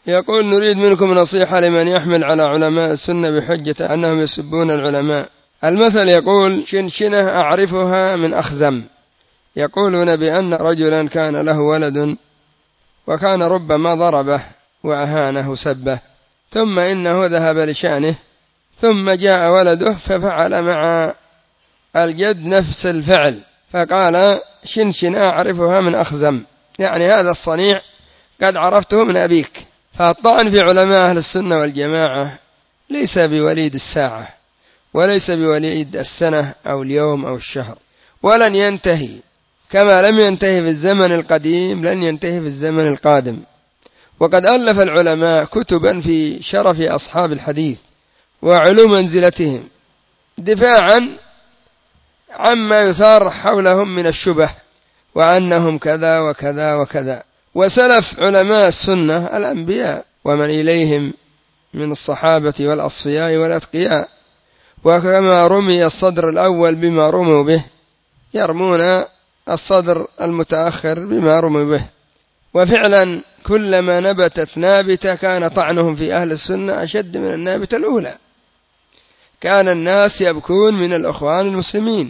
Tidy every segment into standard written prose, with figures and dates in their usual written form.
يقول: نريد منكم نصيحة لمن يحمل على علماء السنة بحجة أنهم يسبون العلماء. المثل يقول: شنشنة أعرفها من أخزم. يقولون بأن رجلا كان له ولد وكان ربما ضربه وأهانه سبه، ثم إنه ذهب لشأنه، ثم جاء ولده ففعل مع الجد نفس الفعل، فقال: شنشنة أعرفها من أخزم، يعني هذا الصنيع قد عرفته من أبيك. فالطعن في علماء أهل السنة والجماعة ليس بوليد الساعة، وليس بوليد السنة أو اليوم أو الشهر، ولن ينتهي، كما لم ينتهي في الزمن القديم لن ينتهي في الزمن القادم. وقد ألف العلماء كتبا في شرف أصحاب الحديث وعلو منزلتهم دفاعا عما يثار حولهم من الشبه وأنهم كذا وكذا وكذا. وسلف علماء السنة الأنبياء ومن إليهم من الصحابة والأصفياء والأتقياء، وكما رمي الصدر الأول بما رموا به يرمون الصدر المتأخر بما رموا به. وفعلا كلما نبتت نابتة كان طعنهم في أهل السنة أشد من النابتة الأولى. كان الناس يبكون من الأخوان المسلمين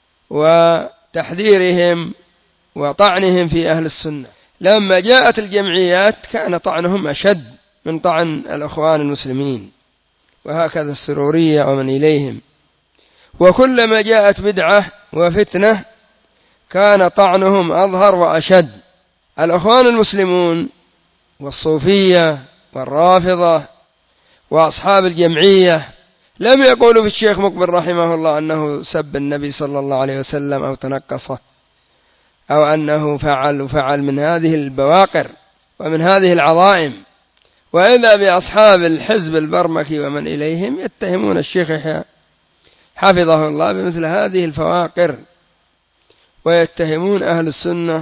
وتحذيرهم وطعنهم في أهل السنة. لما جاءت الجمعيات كان طعنهم أشد من طعن الأخوان المسلمين، وهكذا السرورية ومن إليهم. وكلما جاءت بدعة وفتنة كان طعنهم أظهر وأشد. الأخوان المسلمون والصوفية والرافضة وأصحاب الجمعية لم يقولوا في الشيخ مقبل رحمه الله أنه سب النبي صلى الله عليه وسلم أو تنقصه أو أنه فعل من هذه البواقر ومن هذه العظائم. وإذا بأصحاب الحزب البرمكي ومن إليهم يتهمون الشيخ يحيى حفظه الله بمثل هذه الفواقر، ويتهمون أهل السنة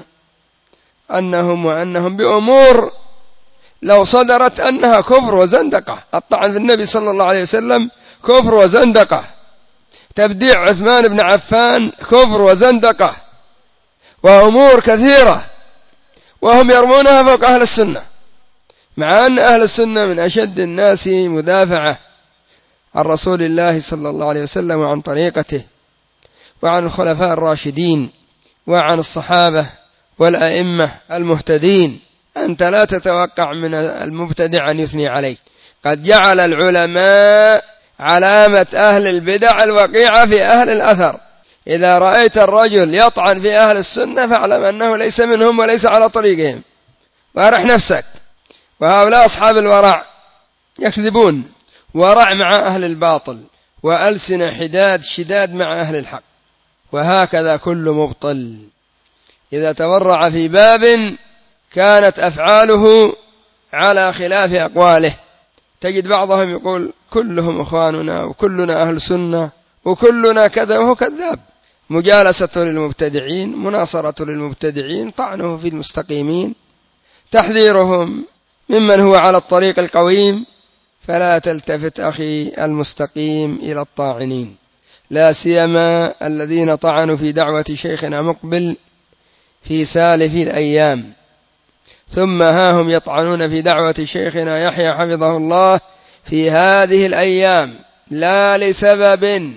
أنهم بأمور لو صدرت أنها كفر وزندقة. الطعن في النبي صلى الله عليه وسلم كفر وزندقة، تبديع عثمان بن عفان كفر وزندقة، وأمور كثيرة، وهم يرمونها فوق أهل السنة، مع أن أهل السنة من أشد الناس مدافعة عن رسول الله صلى الله عليه وسلم وعن طريقته وعن الخلفاء الراشدين وعن الصحابة والأئمة المهتدين. أنت لا تتوقع من المبتدع أن يثني عليك. قد جعل العلماء علامة أهل البدع الوقيعة في أهل الأثر. إذا رأيت الرجل يطعن في أهل السنة فاعلم أنه ليس منهم وليس على طريقهم، وارح نفسك. وهؤلاء أصحاب الورع يكذبون، ورع مع أهل الباطل، وألسن شداد مع أهل الحق. وهكذا كل مبطل إذا تورع في باب كانت أفعاله على خلاف أقواله. تجد بعضهم يقول كلهم إخواننا وكلنا أهل سنة وكلنا كذا، وهو كذاب. مجالسة للمبتدعين، مناصرة للمبتدعين، طعنه في المستقيمين، تحذيرهم ممن هو على الطريق القويم. فلا تلتفت أخي المستقيم إلى الطاعنين، لا سيما الذين طعنوا في دعوة شيخنا مقبل في سالف الأيام، ثم ها هم يطعنون في دعوة شيخنا يحيى حفظه الله في هذه الأيام، لا لسبب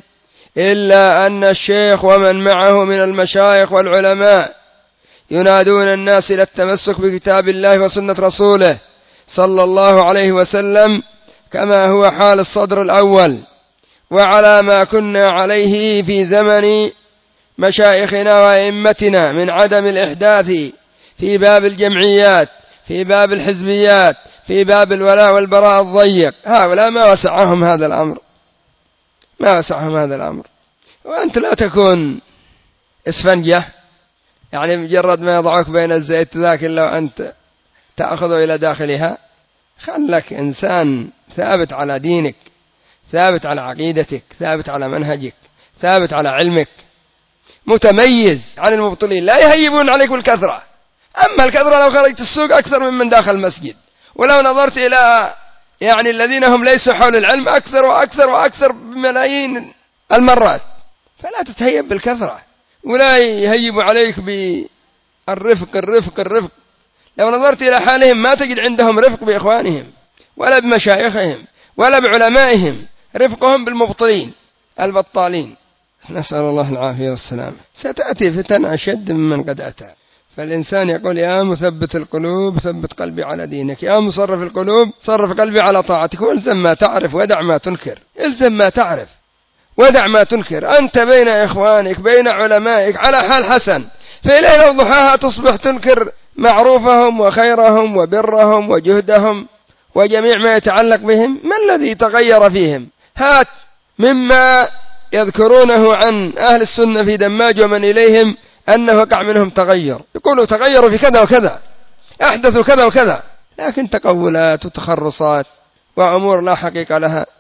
إلا أن الشيخ ومن معه من المشايخ والعلماء ينادون الناس إلى التمسك بكتاب الله وسنة رسوله صلى الله عليه وسلم، كما هو حال الصدر الأول، وعلى ما كنا عليه في زمن مشايخنا وأئمتنا من عدم الإحداث في باب الجمعيات، في باب الحزبيات، في باب الولاء والبراء الضيق. هؤلاء ما وسعهم هذا الأمر، ما وسعهم هذا الأمر. وأنت لا تكون إسفنجة، يعني مجرد ما يضعك بين الزيت ذاك لو أنت تأخذه إلى داخلها. خلك إنسان ثابت على دينك، ثابت على عقيدتك، ثابت على منهجك، ثابت على علمك، متميز عن المبطلين. لا يهيبون عليك بالكثرة. أما الكثرة لو خرجت السوق أكثر من داخل المسجد، ولو نظرت إلى يعني الذين هم ليسوا حول العلم أكثر وأكثر وأكثر بملايين المرات. فلا تتهيب بالكثرة، ولا يهيب عليك بالرفق الرفق الرفق، لو نظرت إلى حالهم ما تجد عندهم رفق بإخوانهم ولا بمشايخهم ولا بعلمائهم، رفقهم بالمبطلين البطالين. نسأل الله العافية والسلام. ستأتي فتن أشد ممن قد أتى، فالإنسان يقول يا مثبت القلوب ثبت قلبي على دينك، يا مصرف القلوب صرف قلبي على طاعتك. والزم ما تعرف ودع ما تنكر، الزم ما تعرف ودع ما تنكر. أنت بين إخوانك بين علمائك على حال حسن، في ليلة ضحاها تصبح تنكر معروفهم وخيرهم وبرهم وجهدهم وجميع ما يتعلق بهم. ما الذي تغير فيهم؟ هات مما يذكرونه عن أهل السنة في دماج ومن إليهم أنه وقع منهم تغير، يقولوا تغيروا في كذا وكذا، أحدثوا كذا وكذا، لكن تقولات وتخرصات وأمور لا حقيقة لها.